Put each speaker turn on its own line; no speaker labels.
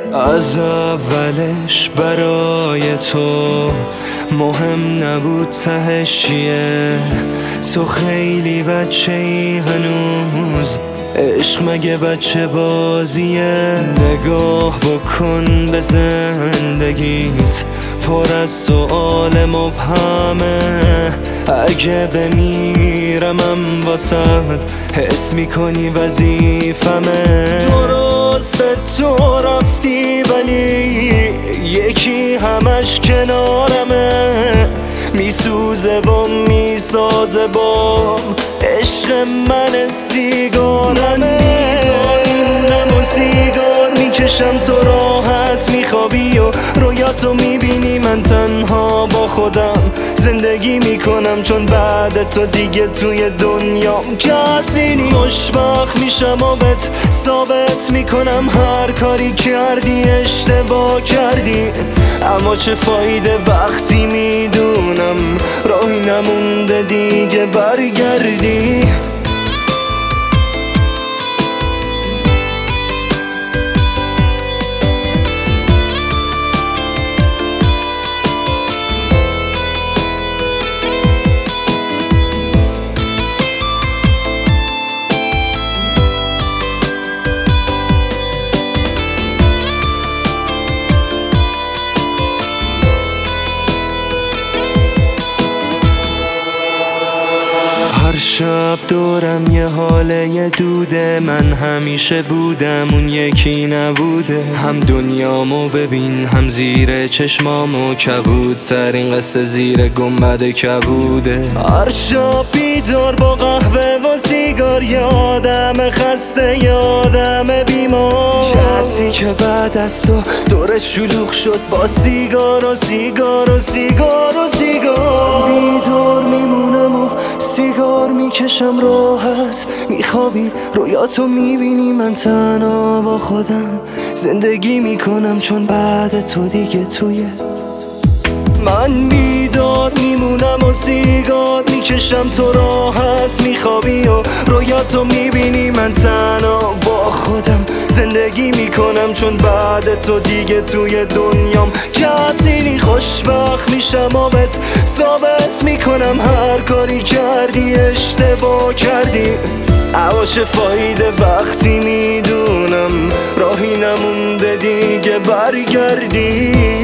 از اولش برای تو مهم نبود تهش چیه. تو خیلی بچه‌ای هنوز، عشق مگه بچه بازیه. نگاه بکن به زندگیت، پر از سؤال مبهمه. اگه بمیرمم واسد، حس میکنی وظیفمه. درسته تو رفتی ولی یکی همش کنارمه. میسوزه بام میسازه بام، عشق من سیگارمه. میمونم و سیگار میکشم، تو راحت میخوابی و رویاتو میبینی. من تنها با خودم زندگی میکنم، چون بعد تو دیگه توی دنیام کسی نیست. خوشبخت میشم و بهت ثابت میکنم هر کاری کردی اشتباه کردی. اما چه فایده وقتی میدونم راهی نمونده دیگه برگردی. هر شب دورم یه حاله دوده. من همیشه بودم اون یکی نبوده. هم دنیامو ببین هم زیر چشمامو کبود. ترین قصه زیر گنبد کبوده. هر شب بیدار با قهوه و سیگار، یادم خسته یادم بیمار. کسی که بعد از تو دورش شلوغ شد با سیگار و سیگار و سیگار و سیگار. بیدار میمونم و سیگار میکشم، راحت میخوابی رویاتو میبینی. من تنها با خودم زندگی میکنم، چون بعد تو دیگه توی من بیدار میمونم و سیگار میکشم. تو راحت میخوابی و رویاتو میبینی. من تنها با خودم زندگی میکنم، چون بعد تو دیگه توی دنیام کسی نی. خوشبخت میشم و بهت ثابت میکنم هر کاری کردی اشتباه کردی. اما چه فایده وقتی میدونم راهی نمونده دیگه برگردی.